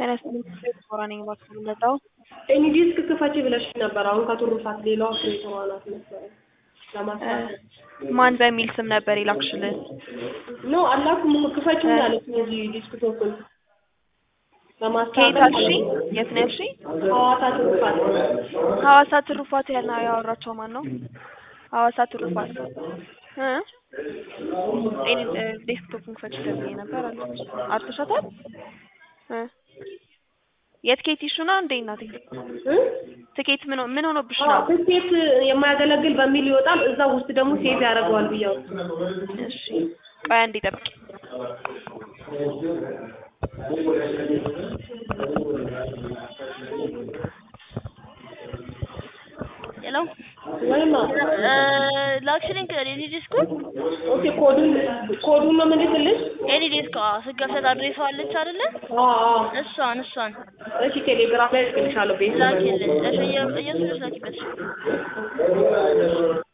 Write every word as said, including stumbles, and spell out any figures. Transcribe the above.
ተነስተን ፎራኒንግ ባክስ እንደታው እኔ ዲስክ ክፈች ብለሽ ነበር አሁን ከቱሩፋት ሌላው ሰማናት መሰለኝ ለማስተካከል ማን በሚል ስም ነበር ይላክሽልን ኖ አላኩም ክፈች ማለት ነው እዚህ ዲስክ ቶፕን ለማስተካከል ከታሺ የት ነሽ ሐዋሳ ትሩፋት ሐዋሳ ትሩፋት ያና ያወራቸው ማን ነው ሐዋሳ ትሩፋት እ እኔ ዴስክቶፕን ክፈች ተብዬ ነበር አለች አጥተሻታል እ የትኬት ኢሹና እንዴ እናቴ እ ትኬት ምን ምን ሆኖብሽ ነው ትኬት የማያገለግል በሚል ይወጣል እዛ ውስጥ ደግሞ ሴቭ ያደርገዋል ብያው እሺ ቆይ አንዴ ጠብቂ ሄሎ ወይማ ላክሽልኝ ከሬዲ ዲስኮ ኦኬ ኮዱን ኮዱን ነው ምንድልሽ ኤኒ ዲስኮ ስከፈት አድሬሷ አለች አይደለ አዎ እሷን እሷን እሺ ቴሌግራም ላይ ልክልሻለሁ ቤት ላኪልኝ እሺ እየሱስ ላኪበት